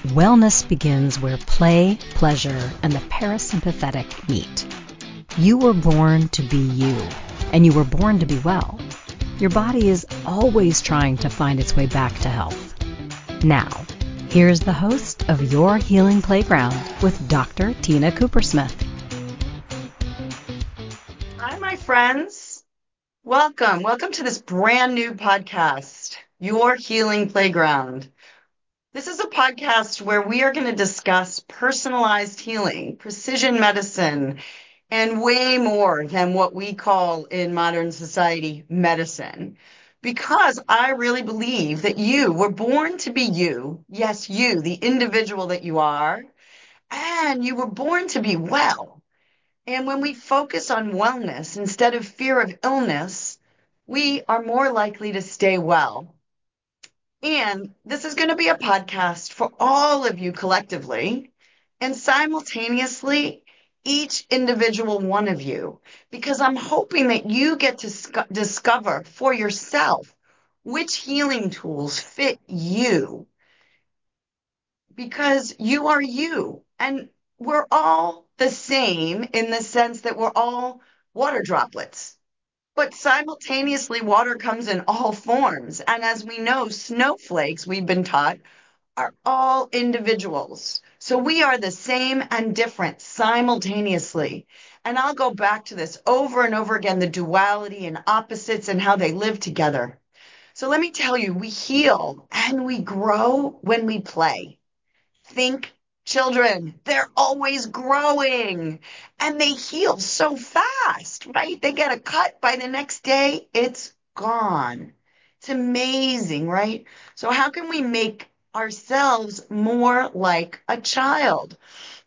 Wellness begins where play, pleasure, and the parasympathetic meet. You were born to be you, and you were born to be well. Your body is always trying to find its way back to health. Now, here's the host of Your Healing Playground with Dr. Tina Coopersmith. Hi, my friends. Welcome to this brand new podcast, Your Healing Playground. This is a podcast where we are going to discuss personalized healing, precision medicine, and way more than what we call in modern society medicine. Because I really believe that you were born to be you. Yes, you, the individual that you are, and you were born to be well. And when we focus on wellness instead of fear of illness, we are more likely to stay well. And this is going to be a podcast for all of you collectively and simultaneously each individual one of you, because I'm hoping that you get to discover for yourself which healing tools fit you, because you are you. And we're all the same in the sense that we're all water droplets. But simultaneously, water comes in all forms. And as we know, snowflakes, we've been taught, are all individuals. So we are the same and different simultaneously. And I'll go back to this over and over again, the duality and opposites and how they live together. So let me tell you, we heal and we grow when we play. Think children, they're always growing and they heal so fast, right? They get a cut by the next day, it's gone. It's amazing, right? So how can we make ourselves more like a child?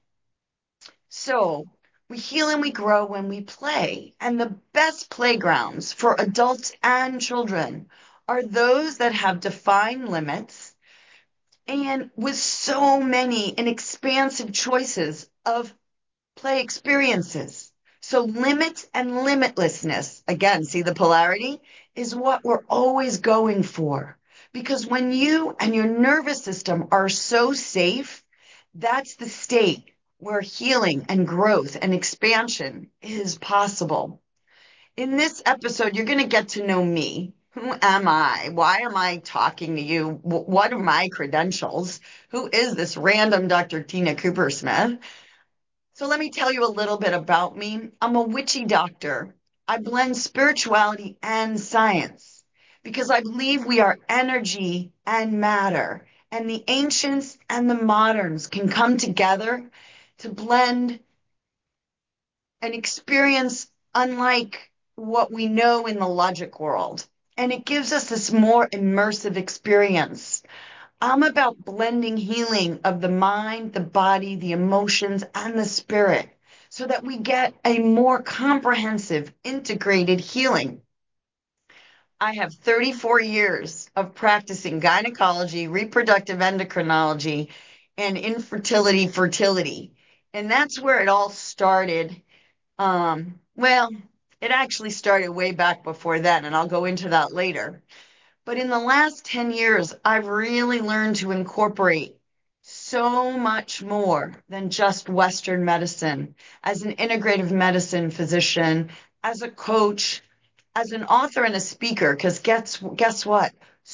So we heal and we grow when we play. And the best playgrounds for adults and children are those that have defined limits and with so many and expansive choices of play experiences. So limit and limitlessness, again, see the polarity, is what we're always going for. Because when you and your nervous system are so safe, that's the state where healing and growth and expansion is possible. In this episode, you're going to get to know me. Who am I? Why am I talking to you? What are my credentials? Who is this random Dr. Tina Coopersmith? So let me tell you a little bit about me. I'm a witchy doctor. I blend spirituality and science because I believe we are energy and matter, and the ancients and the moderns can come together to blend an experience unlike what we know in the logic world. And it gives us this more immersive experience. I'm about blending healing of the mind, the body, the emotions, and the spirit so that we get a more comprehensive, integrated healing. I have 34 years of practicing gynecology, reproductive endocrinology, and infertility, fertility. And that's where it all started. Well, it actually started way back before then, and I'll go into that later. But in the last 10 years, I've really learned to incorporate so much more than just Western medicine as an integrative medicine physician, as a coach, as an author and a speaker, because guess what?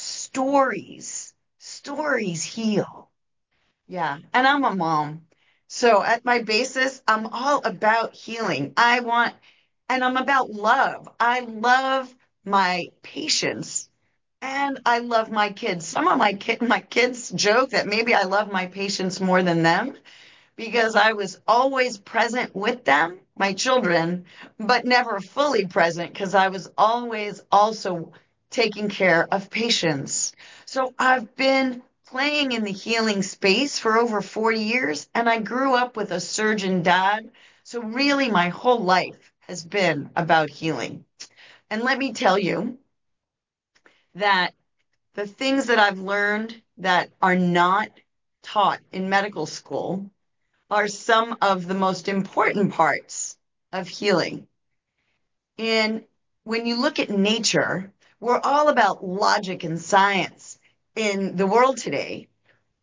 Stories heal. Yeah, and I'm a mom. So at my basis, I'm all about healing. And I'm about love. I love my patients and I love my kids. Some of my kids joke that maybe I love my patients more than them because I was always present with them, my children, but never fully present because I was always also taking care of patients. So I've been playing in the healing space for over 40 years, and I grew up with a surgeon dad. So really, my whole life has been about healing. And let me tell you that the things that I've learned that are not taught in medical school are some of the most important parts of healing. And when you look at nature, we're all about logic and science in the world today.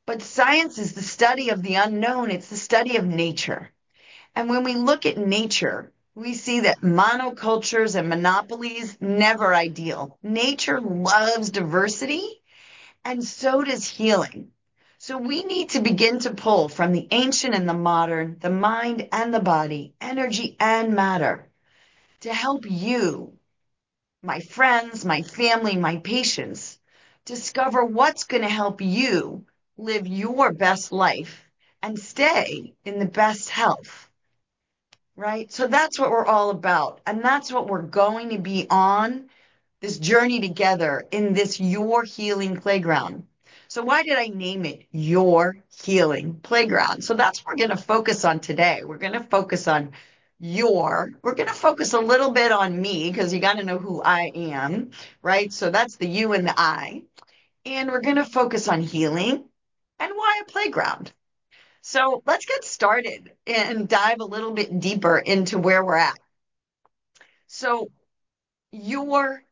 But science is the study of the unknown, it's the study of nature. And when we look at nature, we see that monocultures and monopolies never ideal. Nature loves diversity, and so does healing. So we need to begin to pull from the ancient and the modern, the mind and the body, energy and matter, to help you, my friends, my family, my patients, discover what's going to help you live your best life and stay in the best health, right? So that's what we're all about. And that's what we're going to be on this journey together in this Your Healing Playground. So why did I name it Your Healing Playground? So that's what we're going to focus on today. We're going to focus on we're going to focus a little bit on me because you got to know who I am, right? So that's the you and the I. And we're going to focus on healing and why a playground. So let's get started and dive a little bit deeper into where we're at. So your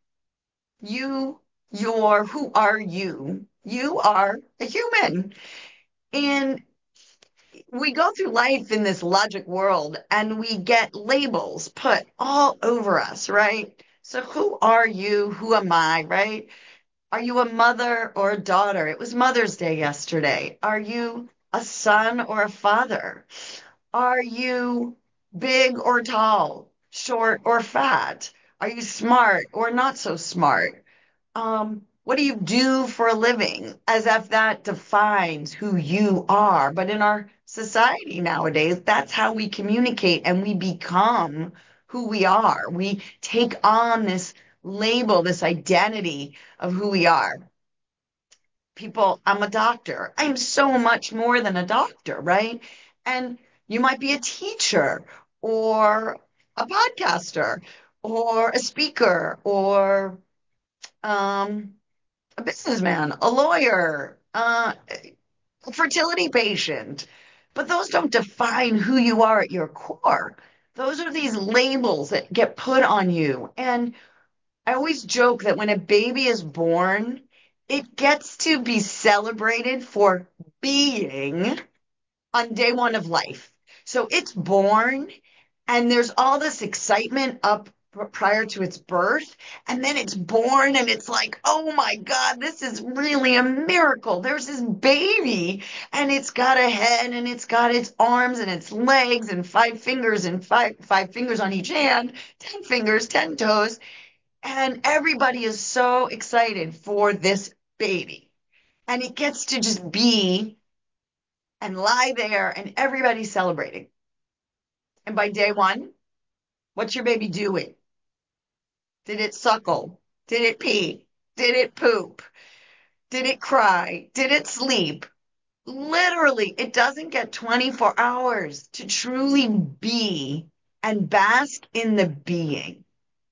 who are you? You are a human. And we go through life in this logic world and we get labels put all over us, right? So who are you? Who am I, right? Are you a mother or a daughter? It was Mother's Day yesterday. Are you a son or a father? Are you big or tall, short or fat? Are you smart or not so smart? What do you do for a living? As if that defines who you are. But in our society nowadays, that's how we communicate and we become who we are. We take on this label, this identity of who we are. People, I'm a doctor. I'm so much more than a doctor, right? And you might be a teacher or a podcaster or a speaker or a businessman, a lawyer, a fertility patient. But those don't define who you are at your core. Those are these labels that get put on you. And I always joke that when a baby is born, it gets to be celebrated for being on day one of life. So it's born and there's all this excitement up prior to its birth. And then it's born and it's like, oh my God, this is really a miracle. There's this baby and it's got a head and it's got its arms and its legs and five fingers on each hand, 10 fingers, 10 toes. And everybody is so excited for this baby. And it gets to just be and lie there and everybody's celebrating. And by day one, what's your baby doing? Did it suckle? Did it pee? Did it poop? Did it cry? Did it sleep? Literally, it doesn't get 24 hours to truly be and bask in the being.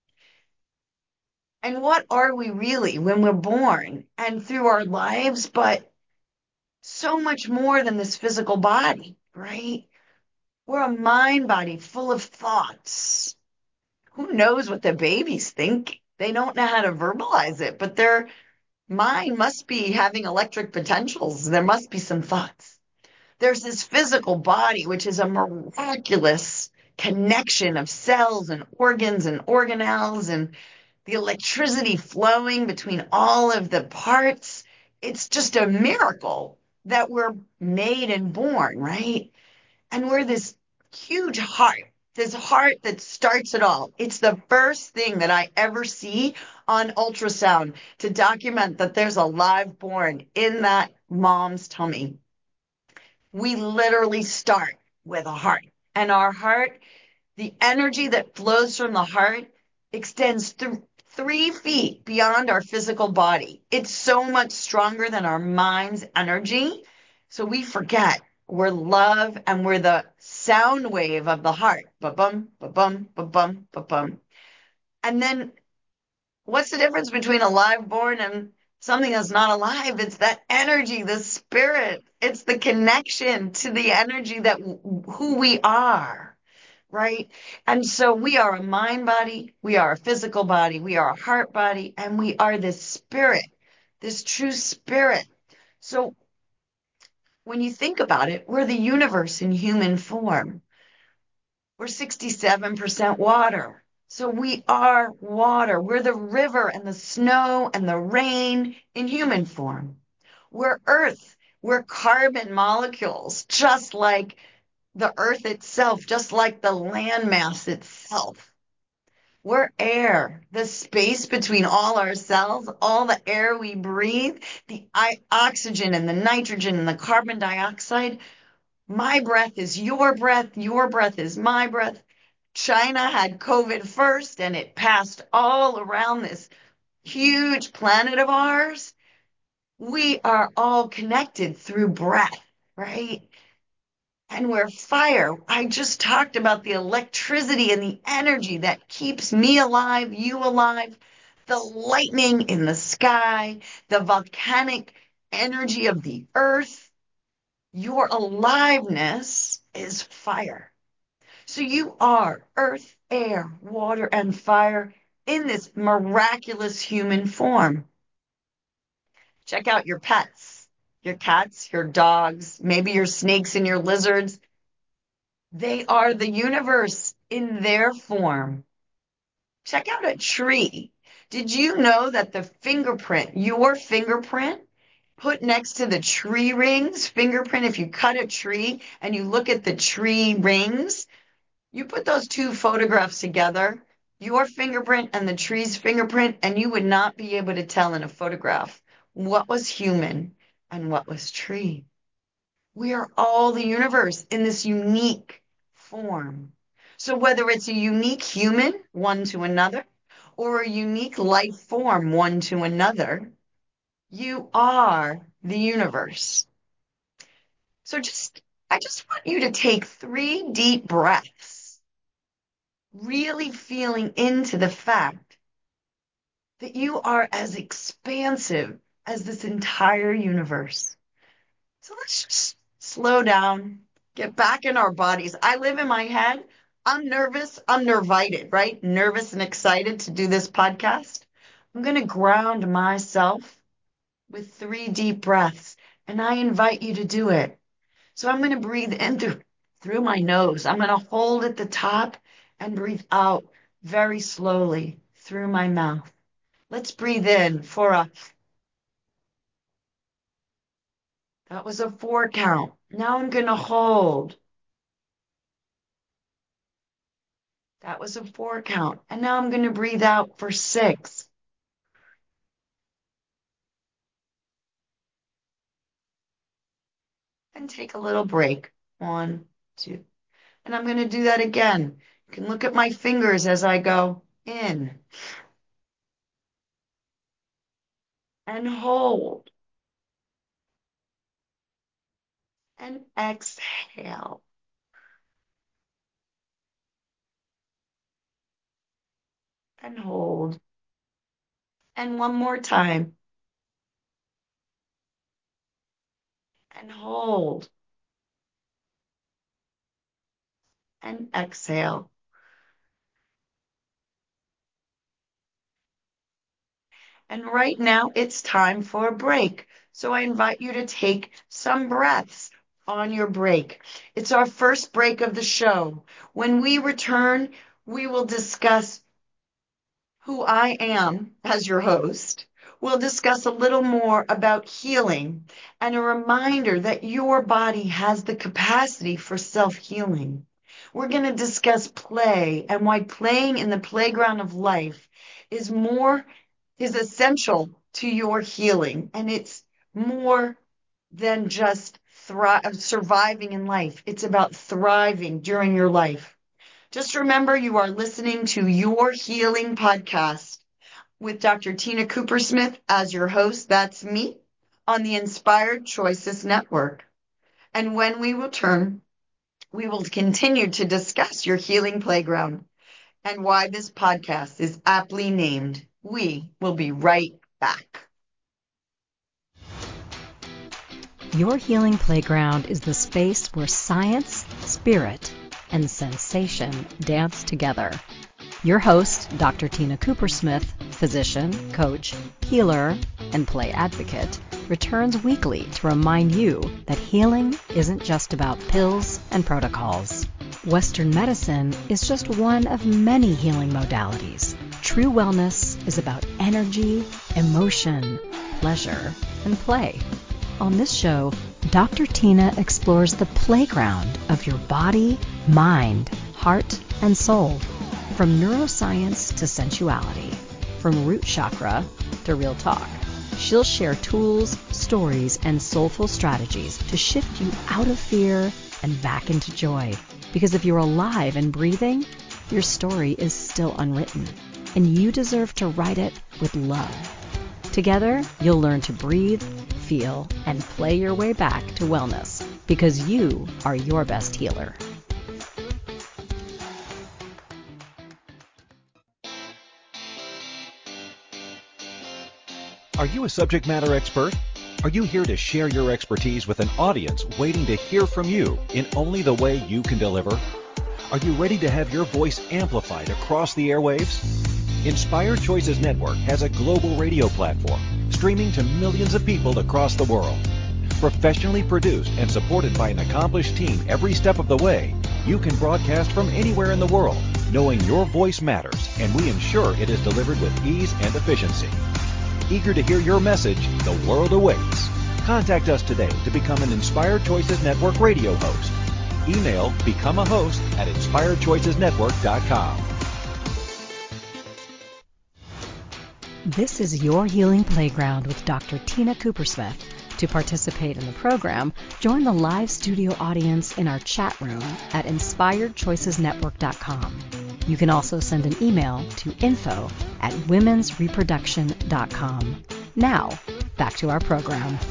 And what are we really when we're born and through our lives, but so much more than this physical body, right? We're a mind body full of thoughts. Who knows what the babies think? They don't know how to verbalize it, but their mind must be having electric potentials. There must be some thoughts. There's this physical body, which is a miraculous connection of cells and organs and organelles and the electricity flowing between all of the parts. It's just a miracle that we're made and born, right? And we're this huge heart, this heart that starts it all. It's the first thing that I ever see on ultrasound to document that there's a live born in that mom's tummy. We literally start with a heart. And our heart, the energy that flows from the heart extends through 3 feet beyond our physical body. It's so much stronger than our mind's energy. So we forget we're love and we're the sound wave of the heart. Ba-bum, ba-bum, ba-bum, ba-bum. And then what's the difference between a live born and something that's not alive? It's that energy, the spirit. It's the connection to the energy that who we are, right? And so we are a mind body, we are a physical body, we are a heart body, and we are this spirit, this true spirit. So When you think about it, we're the universe in human form. We're 67% water. So we are water. We're the river and the snow and the rain in human form. We're earth. We're carbon molecules, just like the earth itself, just like the landmass itself. We're air, the space between all our cells, all the air we breathe, the oxygen and the nitrogen and the carbon dioxide. My breath is your breath is my breath. China had COVID first and it passed all around this huge planet of ours. We are all connected through breath, right? And we're fire. I just talked about the electricity and the energy that keeps me alive, you alive, the lightning in the sky, the volcanic energy of the earth. Your aliveness is fire. So you are earth, air, water, and fire in this miraculous human form. Check out your pets, your cats, your dogs, maybe your snakes and your lizards. They are the universe in their form. Check out a tree. Did you know that the fingerprint, your fingerprint, put next to the tree rings fingerprint, if you cut a tree and you look at the tree rings, you put those two photographs together, your fingerprint and the tree's fingerprint, and you would not be able to tell in a photograph what was human and what was tree. We are all the universe in this unique form. So whether it's a unique human, one to another, or a unique life form, one to another, you are the universe. So I just want you to take 3 deep breaths, really feeling into the fact that you are as expansive as this entire universe. So let's just slow down, get back in our bodies. I live in my head. I'm nervous. I'm nervited, right? Nervous and excited to do this podcast. I'm going to ground myself with 3 deep breaths, and I invite you to do it. So I'm going to breathe in through my nose. I'm going to hold at the top and breathe out very slowly through my mouth. Let's breathe in for that was a 4 count. Now I'm going to hold. That was a 4 count. And now I'm going to breathe out for 6. And take a little break. 1, 2. And I'm going to do that again. You can look at my fingers as I go in and hold and exhale. And hold. And one more time. And hold. And exhale. And right now it's time for a break. So I invite you to take some breaths on your break. It's our first break of the show. When we return, we will discuss who I am as your host. We'll discuss a little more about healing and a reminder that your body has the capacity for self-healing. We're going to discuss play and why playing in the playground of life is essential to your healing. And it's more than just surviving in life. It's about thriving during your life. Just remember you are listening to Your Healing Podcast with Dr. Tina Coopersmith as your host. That's me on the Inspired Choices Network. And when we return, we will continue to discuss your healing playground and why this podcast is aptly named. We will be right back. Your Healing Playground is the space where science, spirit, and sensation dance together. Your host, Dr. Tina Coopersmith, physician, coach, healer, and play advocate, returns weekly to remind you that healing isn't just about pills and protocols. Western medicine is just one of many healing modalities. True wellness is about energy, emotion, pleasure, and play. On this show, Dr. Tina explores the playground of your body, mind, heart, and soul. From neuroscience to sensuality, from root chakra to real talk. She'll share tools, stories, and soulful strategies to shift you out of fear and back into joy. Because if you're alive and breathing, your story is still unwritten, and you deserve to write it with love. Together, you'll learn to breathe, feel, and play your way back to wellness, because you are your best healer. Are you a subject matter expert? Are you here to share your expertise with an audience waiting to hear from you in only the way you can deliver? Are you ready to have your voice amplified across the airwaves? Inspired Choices Network has a global radio platform streaming to millions of people across the world. Professionally produced and supported by an accomplished team every step of the way, you can broadcast from anywhere in the world, knowing your voice matters, and we ensure it is delivered with ease and efficiency. Eager to hear your message, the world awaits. Contact us today to become an Inspired Choices Network radio host. Email become a host at inspiredchoicesnetwork.com. This is Your Healing Playground with Dr. Tina Coopersmith. To participate in the program, join the live studio audience in our chat room at inspiredchoicesnetwork.com. You can also send an email to info@womensreproduction.com. Now, back to our program.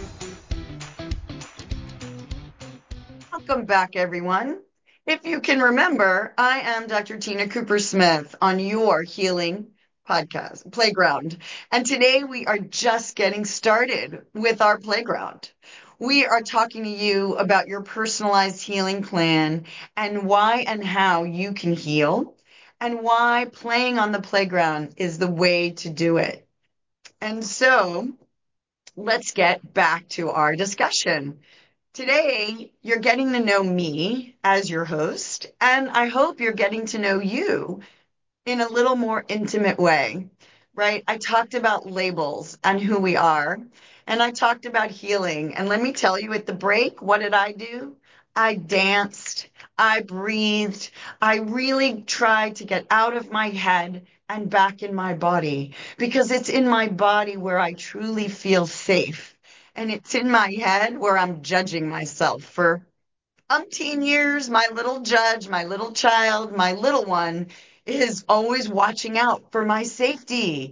Welcome back, everyone. If you can remember, I am Dr. Tina Coopersmith on Your Healing Podcast Playground. And today we are just getting started with our playground. We are talking to you about your personalized healing plan and why and how you can heal, and why playing on the playground is the way to do it. And so let's get back to our discussion. Today, you're getting to know me as your host, and I hope you're getting to know you in a little more intimate way, right? I talked about labels and who we are, and I talked about healing. And let me tell you, at the break, what did I do? I danced, I breathed, I really tried to get out of my head and back in my body, because it's in my body where I truly feel safe. And it's in my head where I'm judging myself for umpteen years. My little judge, my little child, my little one is always watching out for my safety.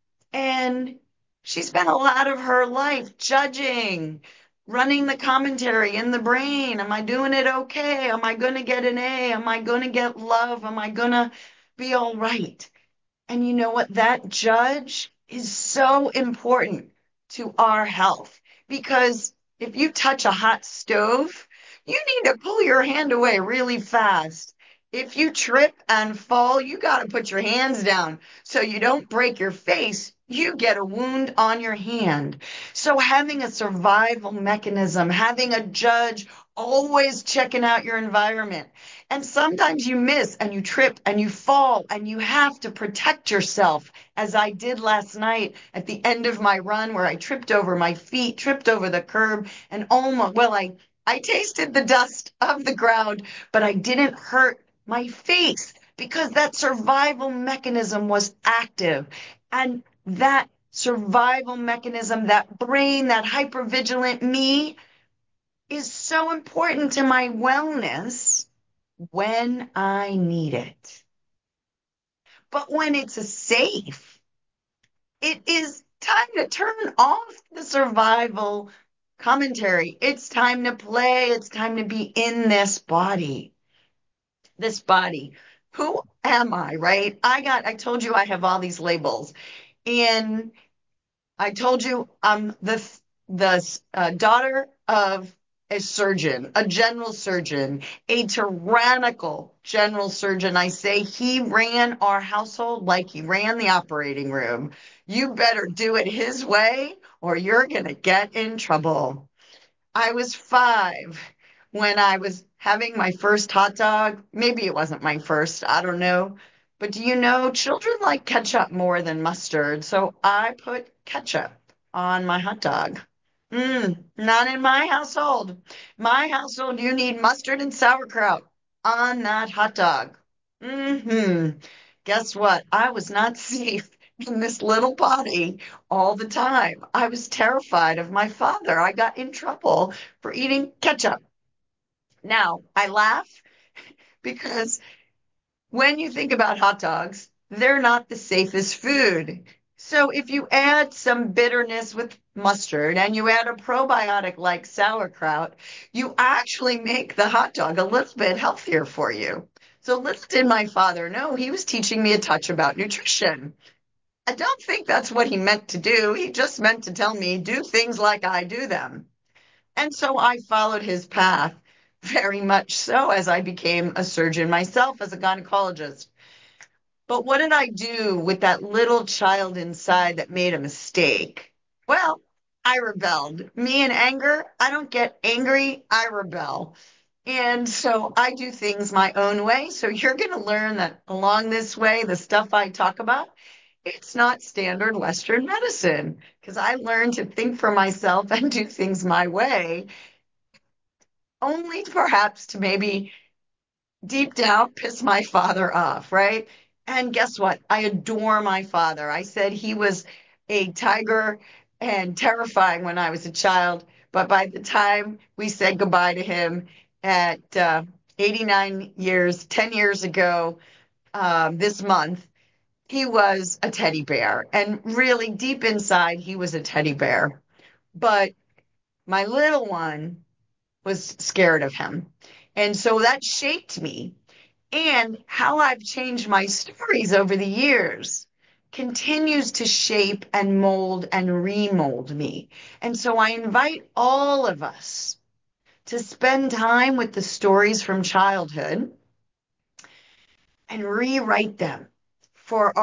And she spent a lot of her life judging, running the commentary in the brain. Am I doing it okay? Am I going to get an A? Am I going to get love? Am I going to be all right? And you know what? That judge is so important to our health, because if you touch a hot stove, you need to pull your hand away really fast. If you trip and fall, you got to put your hands down so you don't break your face. You get a wound on your hand. So having a survival mechanism, having a judge always checking out your environment. And sometimes you miss and you trip and you fall and you have to protect yourself, as I did last night at the end of my run, where I tripped over my feet, tripped over the curb, and almost, well, I tasted the dust of the ground, but I didn't hurt my face because that survival mechanism was active. And that survival mechanism, that brain, that hypervigilant me, is so important to my wellness when I need it. But when it's safe, it is time to turn off the survival commentary. It's time to play. It's time to be in this body. This body. Who am I, right? I told you I have all these labels. And I told you I'm the daughter of a surgeon, a general surgeon, a tyrannical general surgeon. I say he ran our household like he ran the operating room. You better do it his way or you're going to get in trouble. I was 5 when I was having my first hot dog. Maybe it wasn't my first, I don't know. But do you know children like ketchup more than mustard? So I put ketchup on my hot dog. Not in my household. My household, you need mustard and sauerkraut on that hot dog. Guess what? I was not safe in this little body all the time. I was terrified of my father. I got in trouble for eating ketchup. Now, I laugh because when you think about hot dogs, they're not the safest food. So if you add some bitterness with mustard and you add a probiotic like sauerkraut, you actually make the hot dog a little bit healthier for you. So little did my father know, he was teaching me a touch about nutrition. I don't think that's what he meant to do. He just meant to tell me, do things like I do them. And so I followed his path very much so as I became a surgeon myself as a gynecologist. But what did I do with that little child inside that made a mistake? Well, I rebelled. Me and anger, I don't get angry, I rebel. And so I do things my own way. So you're going to learn that along this way, the stuff I talk about, it's not standard Western medicine because I learned to think for myself and do things my way, only perhaps to maybe deep down piss my father off, right? And guess what? I adore my father. I said he was a tiger and terrifying when I was a child, but by the time we said goodbye to him at 89 years, 10 years ago, this month, he was a teddy bear. And really, deep inside, he was a teddy bear. But my little one was scared of him. And so that shaped me. And how I've changed my stories over the years continues to shape and mold and remold me. And so I invite all of us to spend time with the stories from childhood and rewrite them for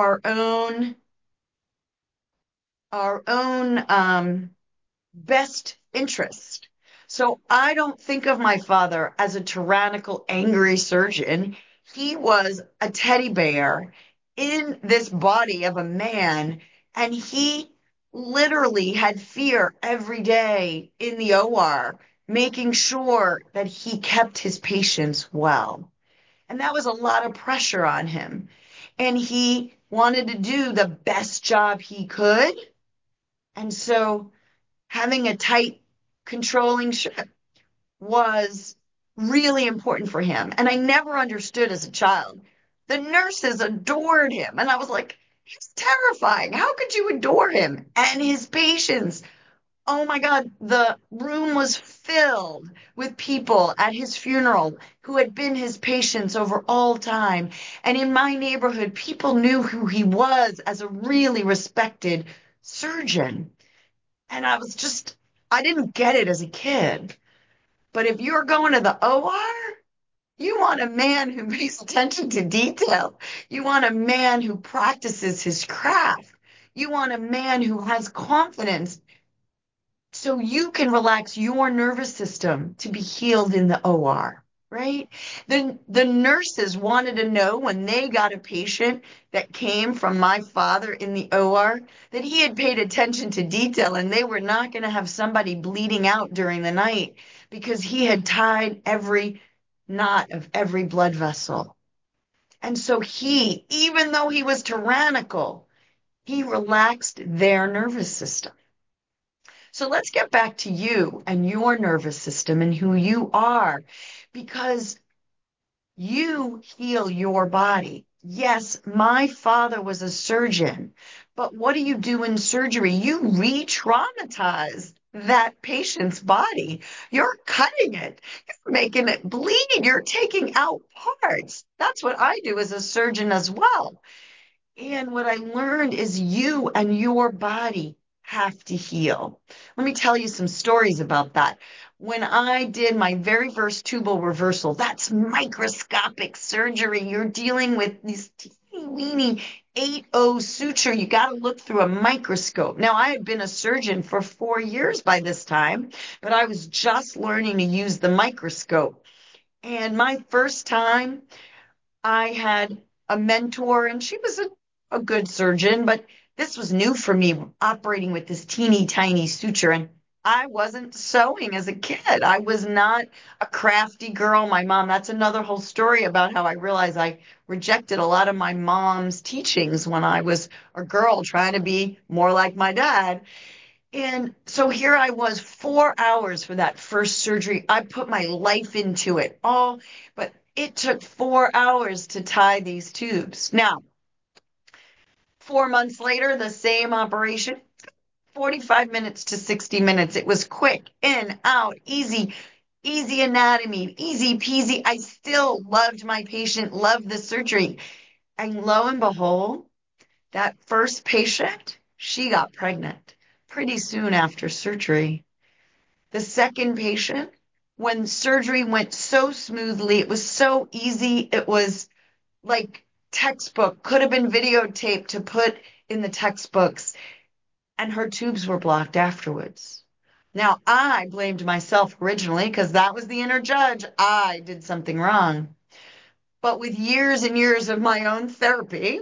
our own best interest. So I don't think of my father as a tyrannical, angry surgeon. He was a teddy bear in this body of a man, and he literally had fear every day in the OR, making sure that he kept his patients well. And that was a lot of pressure on him. And he wanted to do the best job he could. And so having a tight, controlling ship was really important for him. And I never understood as a child. The nurses adored him. And I was like, he's terrifying. How could you adore him? And his patients. Oh my God, the room was filled with people at his funeral who had been his patients over all time. And in my neighborhood, people knew who he was as a really respected surgeon. And I didn't get it as a kid. But if you're going to the OR, you want a man who pays attention to detail. You want a man who practices his craft. You want a man who has confidence so you can relax your nervous system to be healed in the OR, right? The nurses wanted to know when they got a patient that came from my father in the OR that he had paid attention to detail and they were not going to have somebody bleeding out during the night because he had tied every knot of every blood vessel. And so he, even though he was tyrannical, he relaxed their nervous system. So let's get back to you and your nervous system and who you are, because you heal your body. Yes, my father was a surgeon, but what do you do in surgery? You re-traumatize that patient's body. You're cutting it, you're making it bleed, you're taking out parts. That's what I do as a surgeon as well. And what I learned is you and your body have to heal. Let me tell you some stories about that. When I did my very first tubal reversal, that's microscopic surgery. You're dealing with these teeny weeny 8-0 suture, you got to look through a microscope. Now, I had been a surgeon for 4 years by this time, but I was just learning to use the microscope. And my first time, I had a mentor, and she was a good surgeon, but this was new for me, operating with this teeny tiny suture. And I wasn't sewing as a kid. I was not a crafty girl. My mom, that's another whole story about how I realized I rejected a lot of my mom's teachings when I was a girl trying to be more like my dad. And so here I was, 4 hours for that first surgery. I put my life into it all, but it took 4 hours to tie these tubes. Now, 4 months later, the same operation, 45 minutes to 60 minutes. It was quick, in, out, easy, easy anatomy, easy peasy. I still loved my patient, loved the surgery. And lo and behold, that first patient, she got pregnant pretty soon after surgery. The second patient, when surgery went so smoothly, it was so easy, it was like textbook, could have been videotaped to put in the textbooks, and her tubes were blocked afterwards. Now, I blamed myself originally because that was the inner judge. I did something wrong. But with years and years of my own therapy,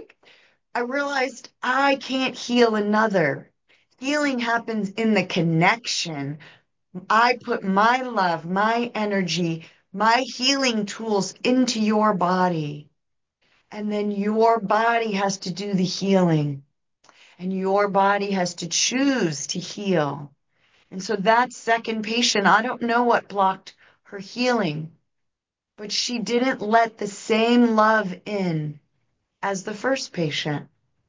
I realized I can't heal another. Healing happens in the connection. I put my love, my energy, my healing tools into your body. And then your body has to do the healing. And your body has to choose to heal. And so that second patient, I don't know what blocked her healing, but she didn't let the same love in as the first patient.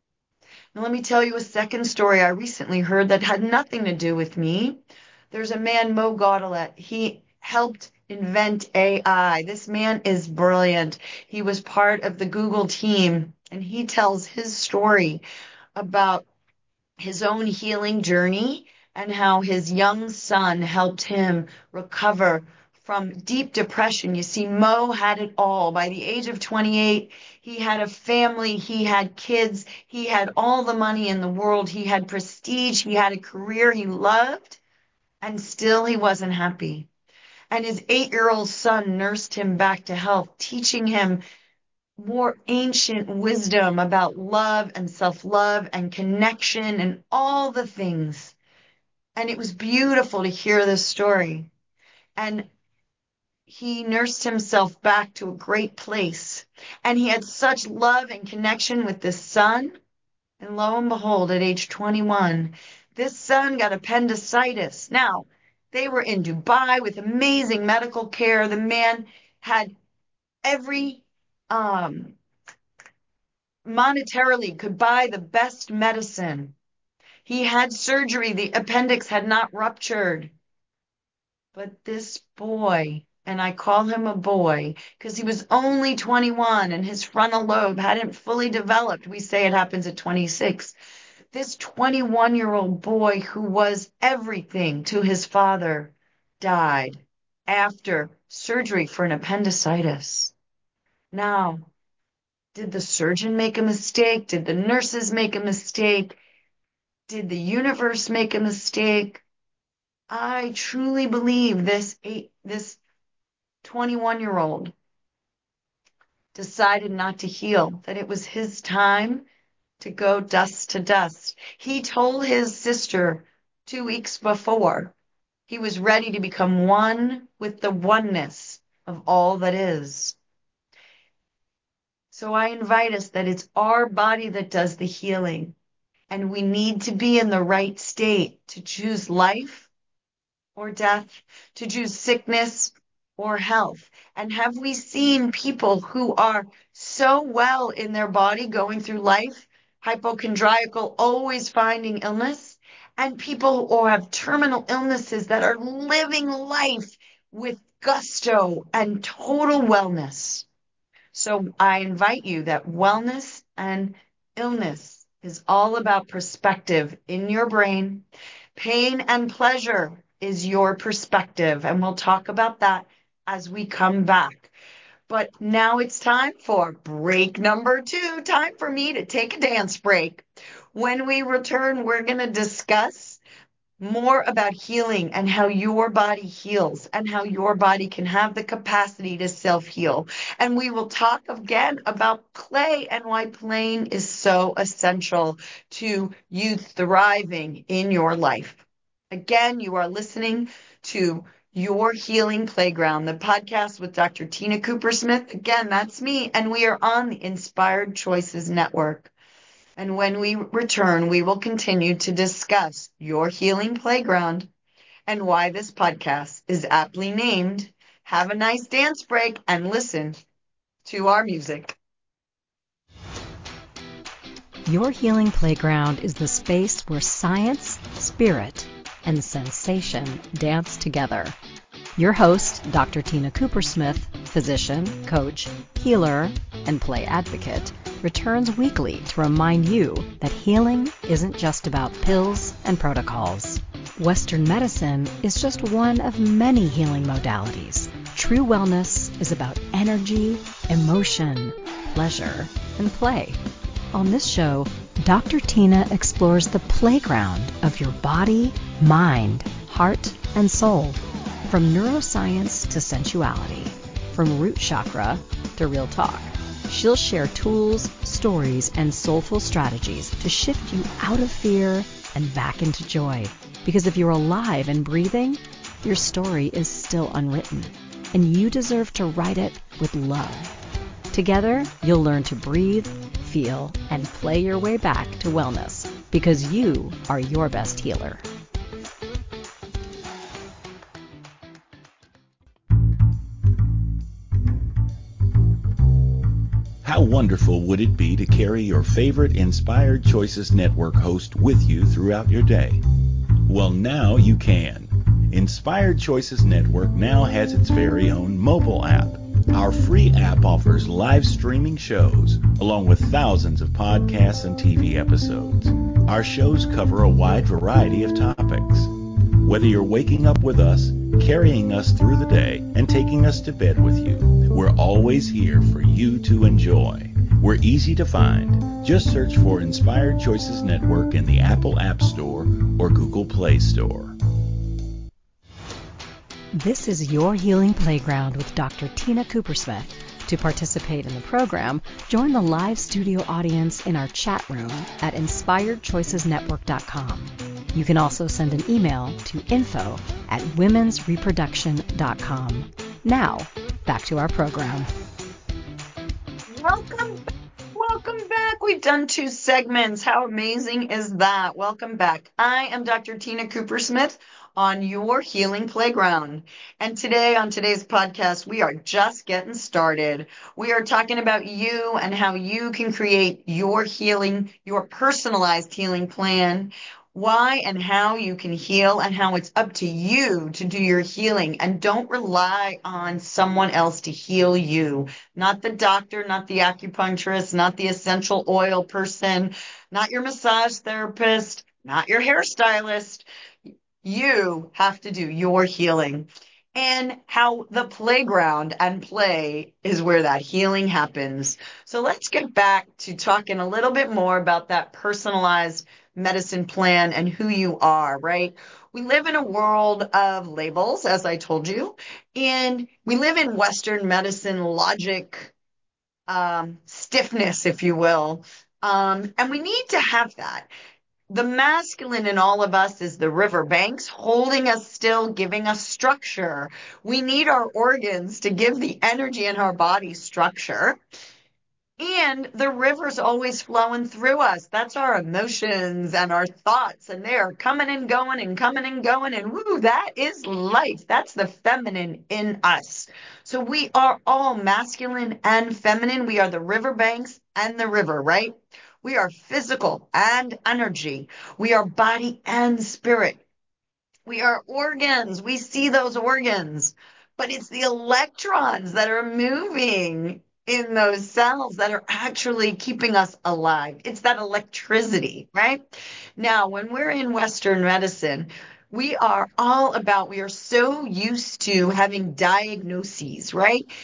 Now, let me tell you a second story I recently heard that had nothing to do with me. There's a man, Mo Gaudelet. He helped invent AI. This man is brilliant. He was part of the Google team, and he tells his story about his own healing journey and how his young son helped him recover from deep depression. You see, Mo had it all. By the age of 28, he had a family, he had kids, he had all the money in the world, he had prestige, he had a career he loved, and still he wasn't happy. And his 8-year-old son nursed him back to health, teaching him more ancient wisdom about love and self-love and connection and all the things. And it was beautiful to hear this story. And he nursed himself back to a great place. And he had such love and connection with this son. And lo and behold, at age 21, this son got appendicitis. Now, they were in Dubai with amazing medical care. The man had every monetarily could buy the best medicine. He had surgery. The appendix had not ruptured. But this boy, and I call him a boy because he was only 21 and his frontal lobe hadn't fully developed. We say it happens at 26. This 21-year-old boy who was everything to his father died after surgery for an appendicitis. Now, did the surgeon make a mistake? Did the nurses make a mistake? Did the universe make a mistake? I truly believe this 21-year-old decided not to heal, that it was his time to go dust to dust. He told his sister 2 weeks before he was ready to become one with the oneness of all that is. So I invite us that it's our body that does the healing, and we need to be in the right state to choose life or death, to choose sickness or health. And have we seen people who are so well in their body going through life, hypochondriacal, always finding illness, and people who have terminal illnesses that are living life with gusto and total wellness? So I invite you that wellness and illness is all about perspective in your brain. Pain and pleasure is your perspective, and we'll talk about that as we come back. But now it's time for break number 2. Time for me to take a dance break. When we return, we're going to discuss more about healing and how your body heals and how your body can have the capacity to self-heal. And we will talk again about play and why playing is so essential to you thriving in your life. Again, you are listening to Your Healing Playground, the podcast with Dr. Tina Cooper-Smith. Again, that's me, and we are on the Inspired Choices Network. And when we return, we will continue to discuss Your Healing Playground and why this podcast is aptly named. Have a nice dance break and listen to our music. Your Healing Playground is the space where science, spirit, and sensation dance together. Your host, Dr. Tina Cooper-Smith, physician, coach, healer, and play advocate, returns weekly to remind you that healing isn't just about pills and protocols. Western medicine is just one of many healing modalities. True wellness is about energy, emotion, pleasure, and play. On this show, Dr. Tina explores the playground of your body, mind, heart, and soul. From neuroscience to sensuality, from root chakra to real talk. She'll share tools, stories, and soulful strategies to shift you out of fear and back into joy. Because if you're alive and breathing, your story is still unwritten, and you deserve to write it with love. Together, you'll learn to breathe, feel, and play your way back to wellness, because you are your best healer. How wonderful would it be to carry your favorite Inspired Choices Network host with you throughout your day? Well, now you can. Inspired Choices Network now has its very own mobile app. Our free app offers live streaming shows, along with thousands of podcasts and TV episodes. Our shows cover a wide variety of topics. Whether you're waking up with us, carrying us through the day, and taking us to bed with you, we're always here for you to enjoy. We're easy to find. Just search for Inspired Choices Network in the Apple App Store or Google Play Store. This is Your Healing Playground with Dr. Tina Cooper-Smith. To participate in the program, join the live studio audience in our chat room at inspiredchoicesnetwork.com. You can also send an email to info@womensreproduction.com. Now, back to our program. Welcome back. We've done 2 segments. How amazing is that? Welcome back. I am Dr. Tina Cooper-Smith on Your Healing Playground. And today, on today's podcast, we are just getting started. We are talking about you and how you can create your healing, your personalized healing plan, why and how you can heal, and how it's up to you to do your healing. And don't rely on someone else to heal you. Not the doctor, not the acupuncturist, not the essential oil person, not your massage therapist, not your hairstylist. You have to do your healing. And how the playground and play is where that healing happens. So let's get back to talking a little bit more about that personalized medicine plan and who you are, right? We live in a world of labels, as I told you, and we live in Western medicine logic, stiffness, if you will. And we need to have that. The masculine in all of us is the riverbanks, holding us still, giving us structure. We need our organs to give the energy in our body structure. And the river's always flowing through us. That's our emotions and our thoughts. And they are coming and going and coming and going. And woo, that is life. That's the feminine in us. So we are all masculine and feminine. We are the riverbanks and the river, right? We are physical and energy. We are body and spirit. We are organs. We see those organs. But it's the electrons that are moving in those cells that are actually keeping us alive. It's that electricity, right? Now, when we're in Western medicine, we are so used to having diagnoses, right?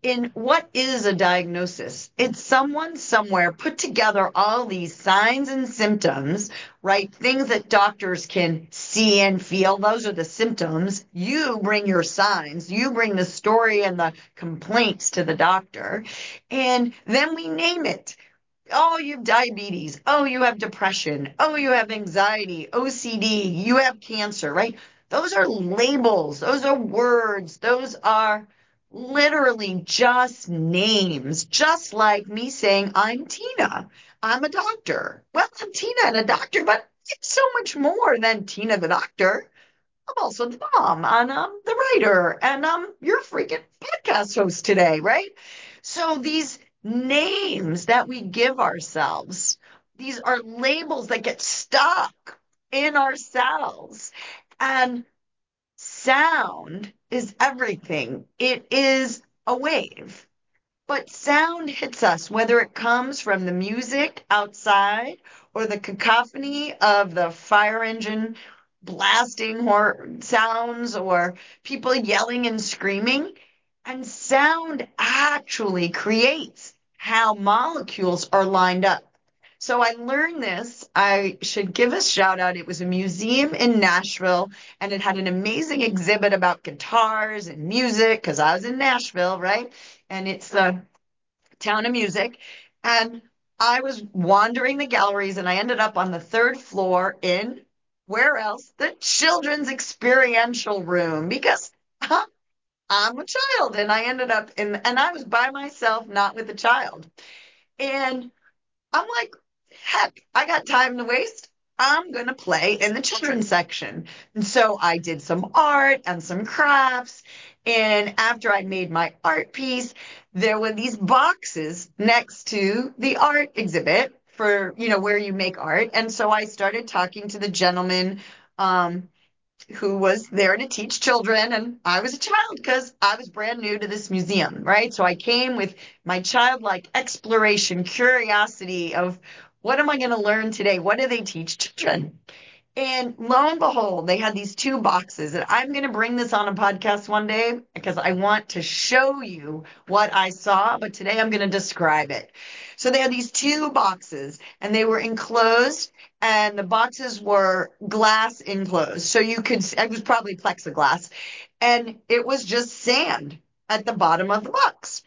in what is a diagnosis? It's someone somewhere put together all these signs and symptoms, right? Things that doctors can see and feel. Those are the symptoms. You bring your signs. You bring the story and the complaints to the doctor. And then we name it. Oh, you have diabetes. Oh, you have depression. Oh, you have anxiety, OCD. You have cancer, right? Those are labels. Those are words. Those are literally just names, just like me saying, I'm Tina. I'm a doctor. Well, I'm Tina and a doctor, but it's so much more than Tina the doctor. I'm also the mom, and I'm the writer, and I'm your freaking podcast host today, right? So these names that we give ourselves, these are labels that get stuck in ourselves. And sound is everything. It is a wave. But sound hits us, whether it comes from the music outside or the cacophony of the fire engine blasting horn sounds or people yelling and screaming. And sound actually creates how molecules are lined up. So I learned this. I should give a shout out. It was a museum in Nashville, and it had an amazing exhibit about guitars and music because I was in Nashville, right? And it's the town of music. And I was wandering the galleries, and I ended up on the third floor in where else? The children's experiential room because I'm a child, and I ended up and I was by myself, not with a child. And I'm like, heck, I got time to waste. I'm going to play in the children's section. And so I did some art and some crafts. And after I made my art piece, there were these boxes next to the art exhibit for, where you make art. And so I started talking to the gentleman, who was there to teach children. And I was a child because I was brand new to this museum, right? So I came with my childlike exploration, curiosity of what am I going to learn today? What do they teach children? And lo and behold, they had these two boxes. And I'm going to bring this on a podcast one day because I want to show you what I saw. But today I'm going to describe it. So they had these two boxes and they were enclosed and the boxes were glass enclosed. So it was probably plexiglass. And it was just sand at the bottom of the box.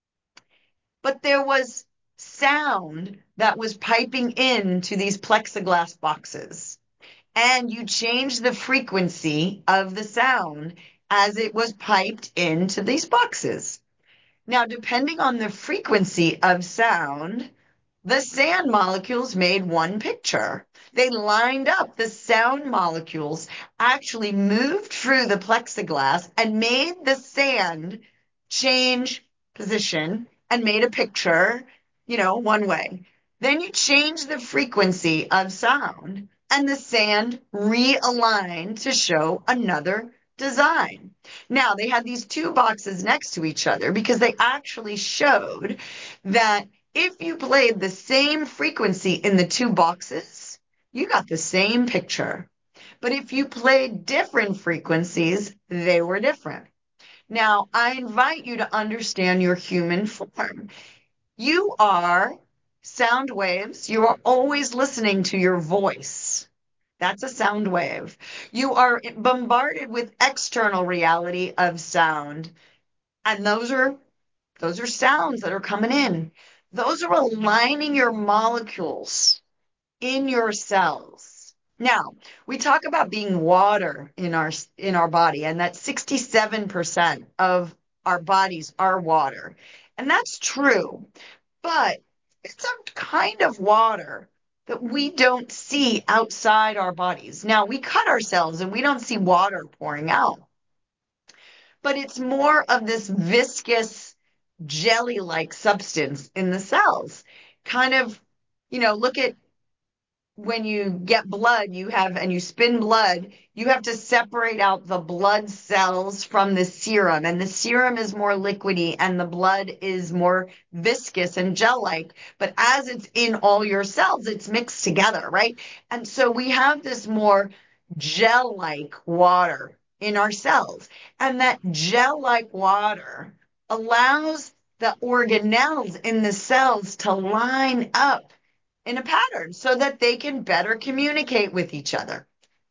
But there was sound that was piping into these plexiglass boxes. And you change the frequency of the sound as it was piped into these boxes. Now, depending on the frequency of sound, the sand molecules made one picture. They lined up. The sound molecules actually moved through the plexiglass and made the sand change position and made a picture, one way. Then you change the frequency of sound and the sand realigned to show another design. Now, they had these two boxes next to each other because they actually showed that if you played the same frequency in the two boxes, you got the same picture. But if you played different frequencies, they were different. Now, I invite you to understand your human form. You are sound waves. You are always listening to your voice. That's a sound wave. You are bombarded with external reality of sound. And those are sounds that are coming in. Those are aligning your molecules in your cells. Now, we talk about being water in our body, and that 67% of our bodies are water. And that's true, but it's a kind of water that we don't see outside our bodies. Now, we cut ourselves and we don't see water pouring out, but it's more of this viscous jelly-like substance in the cells. Kind of, look at when you get blood, and you spin blood, you have to separate out the blood cells from the serum. And the serum is more liquidy and the blood is more viscous and gel-like. But as it's in all your cells, it's mixed together, right? And so we have this more gel-like water in our cells. And that gel-like water allows the organelles in the cells to line up in a pattern so that they can better communicate with each other.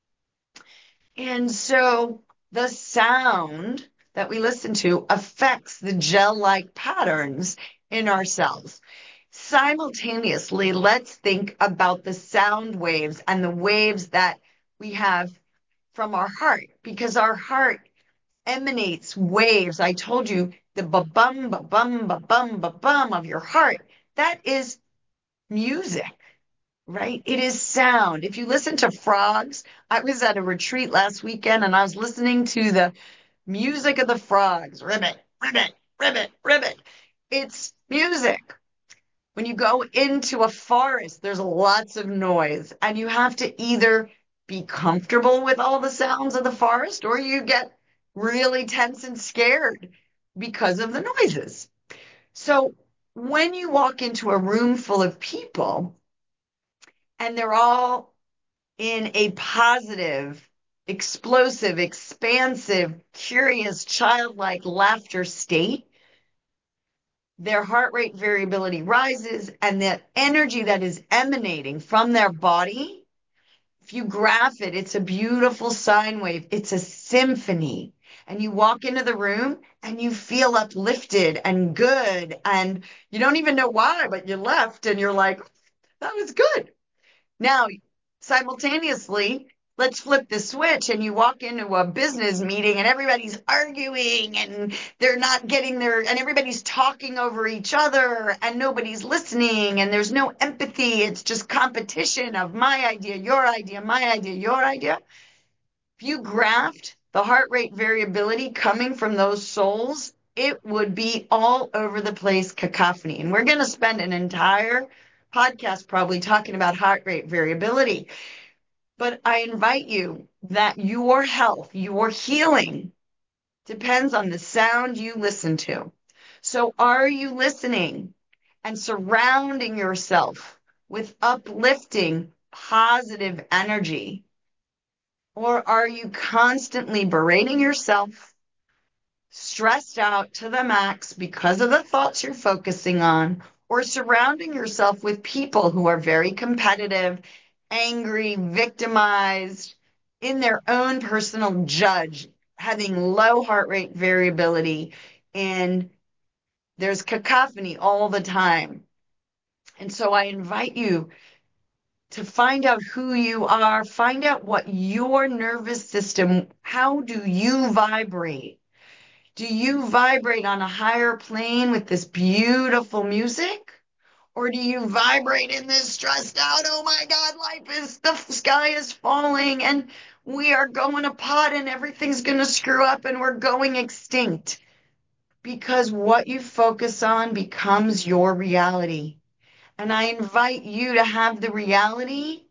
And so the sound that we listen to affects the gel-like patterns in our cells. Simultaneously, let's think about the sound waves and the waves that we have from our heart, because our heart emanates waves. I told you the ba-bum, ba-bum, ba-bum, ba-bum of your heart. That is music, right? It is sound. If you listen to frogs, I was at a retreat last weekend and I was listening to the music of the frogs. Ribbit, ribbit, ribbit, ribbit. It's music. When you go into a forest, there's lots of noise, and you have to either be comfortable with all the sounds of the forest or you get really tense and scared because of the noises. So when you walk into a room full of people and they're all in a positive, explosive, expansive, curious, childlike laughter state, their heart rate variability rises, and the energy that is emanating from their body, if you graph it, it's a beautiful sine wave. It's a symphony. And you walk into the room and you feel uplifted and good, and you don't even know why, but you left and you're like, that was good. Now, simultaneously, let's flip the switch and you walk into a business meeting and everybody's arguing and they're not getting their, and everybody's talking over each other and nobody's listening and there's no empathy. It's just competition of my idea, your idea, my idea, your idea. If you graphed the heart rate variability coming from those souls, it would be all over the place cacophony. And we're going to spend an entire podcast probably talking about heart rate variability. But I invite you that your health, your healing depends on the sound you listen to. So are you listening and surrounding yourself with uplifting, positive energy? Or are you constantly berating yourself, stressed out to the max because of the thoughts you're focusing on, or surrounding yourself with people who are very competitive, angry, victimized, in their own personal judge, having low heart rate variability, and there's cacophony all the time. And so I invite you to find out who you are, find out what your nervous system, how do you vibrate? Do you vibrate on a higher plane with this beautiful music? Or do you vibrate in this stressed out, oh my God, the sky is falling and we are going to pot and everything's going to screw up and we're going extinct? Because what you focus on becomes your reality. And I invite you to have the reality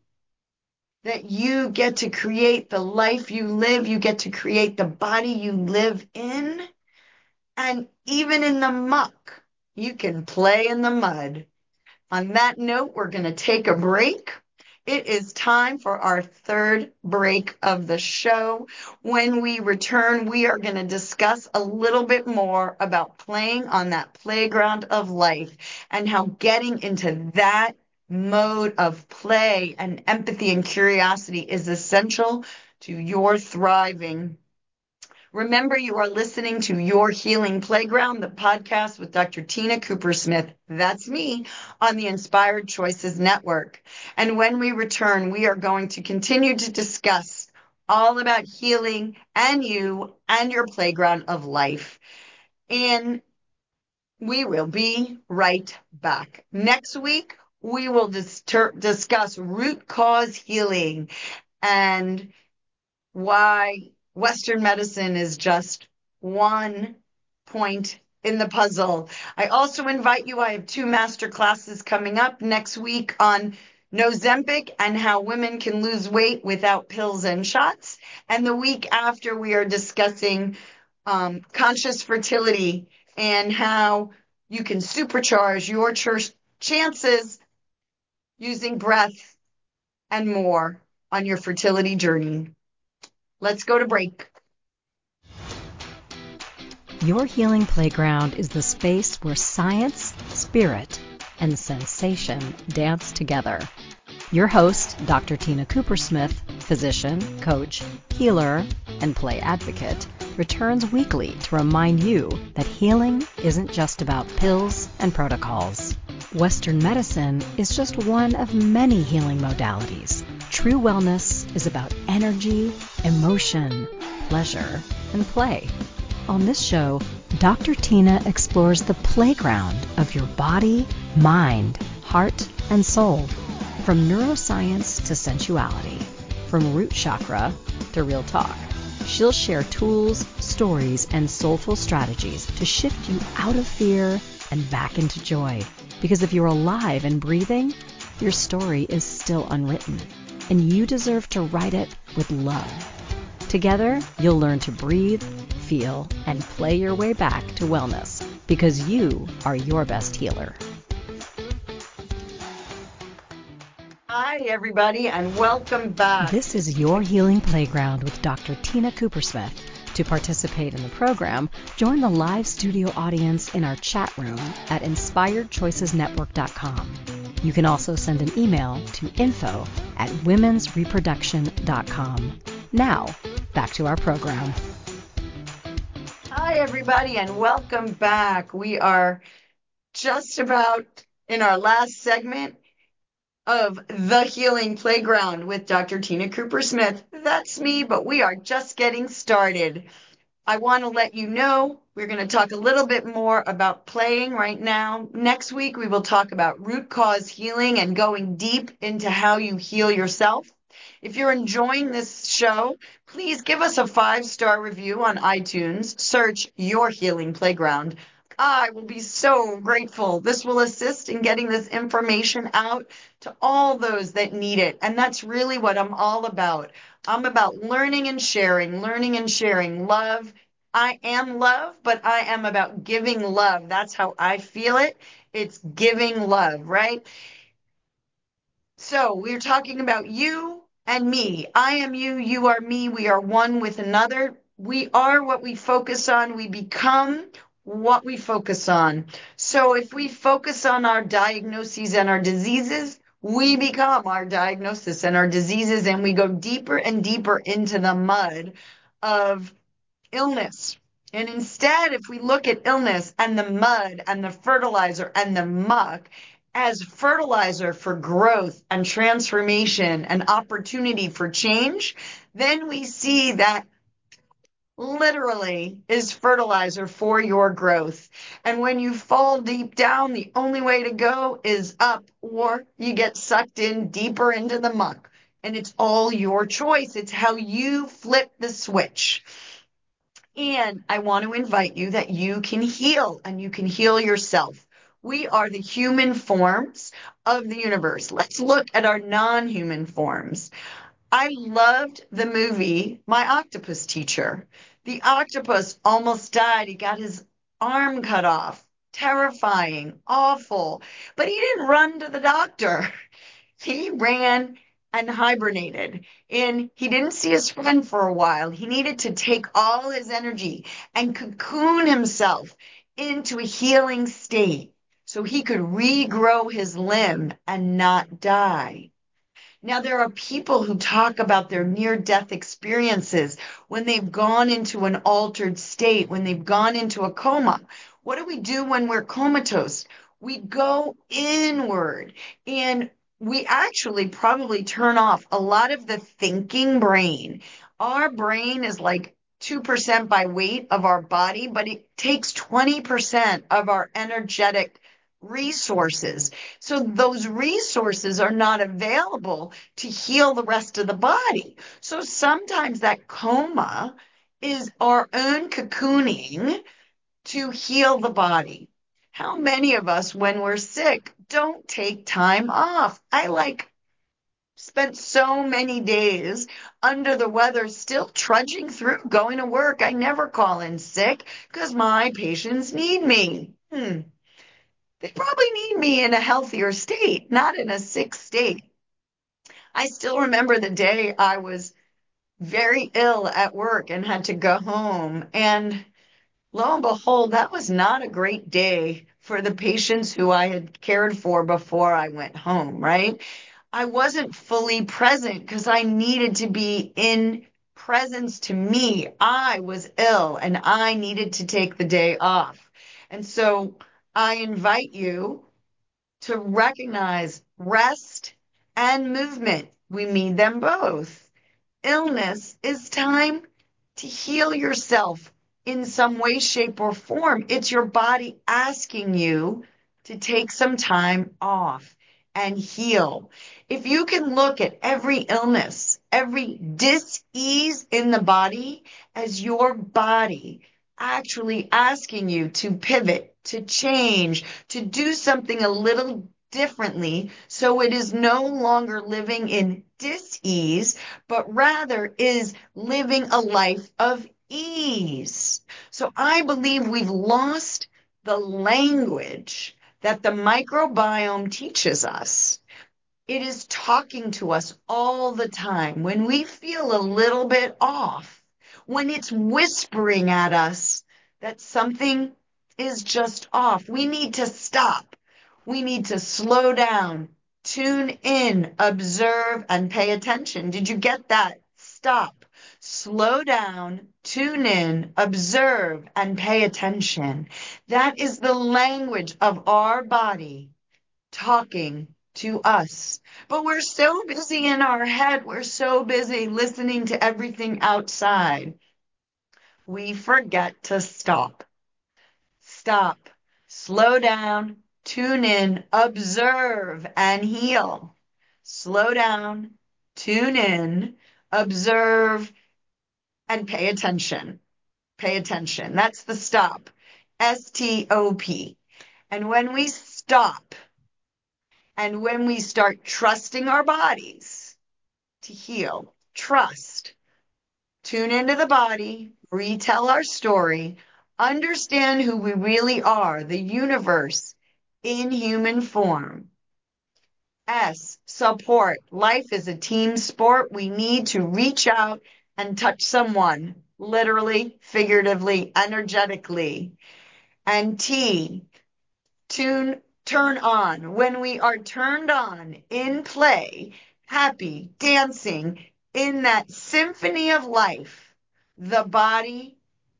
that you get to create the life you live, you get to create the body you live in. And even in the muck, you can play in the mud. On that note, we're going to take a break. It is time for our third break of the show. When we return, we are going to discuss a little bit more about playing on that playground of life and how getting into that mode of play and empathy and curiosity is essential to your thriving. Remember, you are listening to Your Healing Playground, the podcast with Dr. Tina Cooper-Smith. That's me on the Inspired Choices Network. And when we return, we are going to continue to discuss all about healing and you and your playground of life. And we will be right back. Next week, we will discuss root cause healing and why Western medicine is just one point in the puzzle. I also invite you, I have 2 master classes coming up next week on Ozempic and how women can lose weight without pills and shots. And the week after, we are discussing conscious fertility and how you can supercharge your chances using breath and more on your fertility journey. Let's go to break. Your Healing Playground is the space where science, spirit, and sensation dance together. Your host, Dr. Tina Coopersmith, physician, coach, healer, and play advocate, returns weekly to remind you that healing isn't just about pills and protocols. Western medicine is just one of many healing modalities. True wellness is about energy, emotion, pleasure, and play. On this show, Dr. Tina explores the playground of your body, mind, heart, and soul. From neuroscience to sensuality, from root chakra to real talk. She'll share tools, stories, and soulful strategies to shift you out of fear and back into joy. Because if you're alive and breathing, your story is still unwritten, and you deserve to write it with love. Together, you'll learn to breathe, feel, and play your way back to wellness, because you are your best healer. Hi, everybody, and welcome back. This is Your Healing Playground with Dr. Tina Coopersmith. To participate in the program, join the live studio audience in our chat room at inspiredchoicesnetwork.com. You can also send an email to info@womensreproduction.com. Now, back to our program. Hi, everybody, and welcome back. We are just about in our last segment of The Healing Playground with Dr. Tina Coopersmith. That's me, but we are just getting started. I want to let you know we're going to talk a little bit more about playing right now. Next week, we will talk about root cause healing and going deep into how you heal yourself. If you're enjoying this show, please give us a 5-star review on iTunes. Search Your Healing Playground. I will be so grateful. This will assist in getting this information out to all those that need it. And that's really what I'm all about. I'm about learning and sharing love. I am love, but I am about giving love. That's how I feel it. It's giving love, right? So we're talking about you and me. I am you, you are me. We are one with another. We are what we focus on. We become what we focus on. So if we focus on our diagnoses and our diseases, we become our diagnosis and our diseases, and we go deeper and deeper into the mud of illness. And instead, if we look at illness and the mud and the fertilizer and the muck as fertilizer for growth and transformation and opportunity for change, then we see that literally is fertilizer for your growth. And when you fall deep down, the only way to go is up, or you get sucked in deeper into the muck. And it's all your choice. It's how you flip the switch. And I want to invite you that you can heal, and you can heal yourself. We are the human forms of the universe. Let's look at our non-human forms. I loved the movie My Octopus Teacher. The octopus almost died. He got his arm cut off. Terrifying, awful. But he didn't run to the doctor. He ran and hibernated, and he didn't see his friend for a while. He needed to take all his energy and cocoon himself into a healing state so he could regrow his limb and not die. Now, there are people who talk about their near-death experiences when they've gone into an altered state, when they've gone into a coma. What do we do when we're comatose? We go inward, and we actually probably turn off a lot of the thinking brain. Our brain is like 2% by weight of our body, but it takes 20% of our energetic resources. So those resources are not available to heal the rest of the body. So sometimes that coma is our own cocooning to heal the body. How many of us, when we're sick, don't take time off? I spent so many days under the weather, still trudging through, going to work. I never call in sick because my patients need me. They probably need me in a healthier state, not in a sick state. I still remember the day I was very ill at work and had to go home. And lo and behold, that was not a great day for the patients who I had cared for before I went home, right? I wasn't fully present because I needed to be in presence to me. I was ill and I needed to take the day off. And so I invite you to recognize rest and movement. We need them both. Illness is time to heal yourself in some way, shape, or form. It's your body asking you to take some time off and heal. If you can look at every illness, every dis-ease in the body as your body actually asking you to pivot, to change, to do something a little differently, so it is no longer living in dis-ease, but rather is living a life of ease. So I believe we've lost the language that the microbiome teaches us. It is talking to us all the time. When we feel a little bit off, when it's whispering at us that something is just off, we need to stop. We need to slow down, tune in, observe, and pay attention. Did you get that? Stop, slow down, tune in, observe, and pay attention. That is the language of our body talking to us. But we're so busy in our head, we're so busy listening to everything outside. We forget to stop. Stop, slow down, tune in, observe, and heal. Slow down, tune in, observe, and pay attention. Pay attention. That's the stop. S-T-O-P. And when we stop, and when we start trusting our bodies to heal, trust, tune into the body, retell our story, understand who we really are, the universe in human form. S, support. Life is a team sport. We need to reach out and touch someone, literally, figuratively, energetically. And T, turn on. When we are turned on in play, happy, dancing, in that symphony of life, the body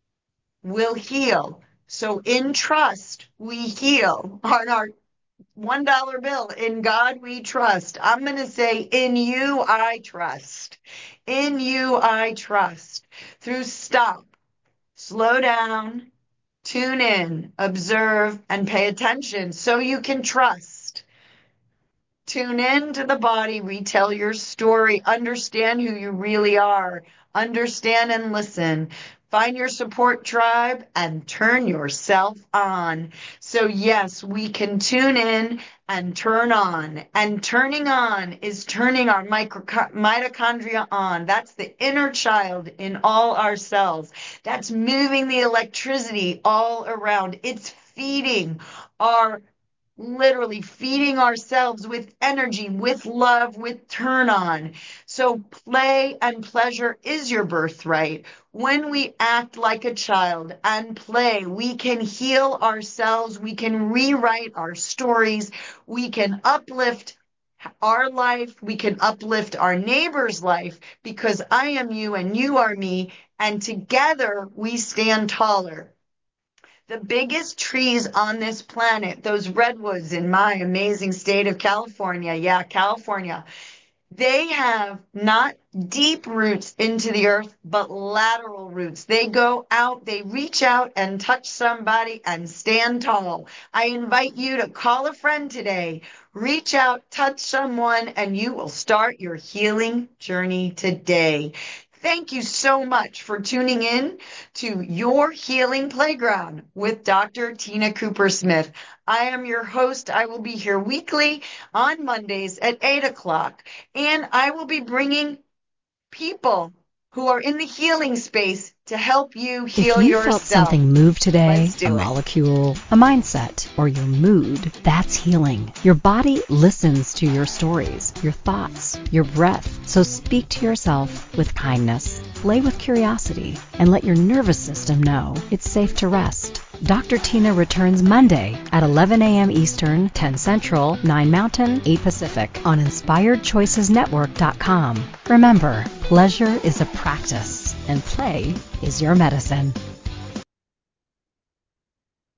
will heal. So in trust, we heal. On our $1 bill, in God we trust. I'm going to say, in you I trust. In you I trust. Through stop, slow down, tune in, observe, and pay attention so you can trust. Tune in to the body, retell your story, understand who you really are, understand and listen. Find your support tribe and turn yourself on. So yes, we can tune in and turn on. And turning on is turning our mitochondria on. That's the inner child in all our cells. That's moving the electricity all around. It's feeding our literally feeding ourselves with energy, with love, with turn on. So play and pleasure is your birthright. When we act like a child and play, we can heal ourselves. We can rewrite our stories. We can uplift our life. We can uplift our neighbor's life because I am you and you are me. And together we stand taller. The biggest trees on this planet, those redwoods in my amazing state of California, yeah, California, they have not deep roots into the earth, but lateral roots. They go out, they reach out and touch somebody and stand tall. I invite you to call a friend today, reach out, touch someone, and you will start your healing journey today. Thank you so much for tuning in to Your Healing Playground with Dr. Tina Cooper Smith. I am your host. I will be here weekly on Mondays at 8 o'clock, and I will be bringing people who are in the healing space to help you heal If you yourself. felt something move today, Let's do a it. molecule, a mindset, or your mood, that's healing. Your body listens to your stories, your thoughts, your breath. So speak to yourself with kindness. Play with curiosity and let your nervous system know it's safe to rest. Dr. Tina returns Monday at 11 a.m. Eastern, 10 Central, 9 Mountain, 8 Pacific on InspiredChoicesNetwork.com. Remember, pleasure is a practice and play is your medicine.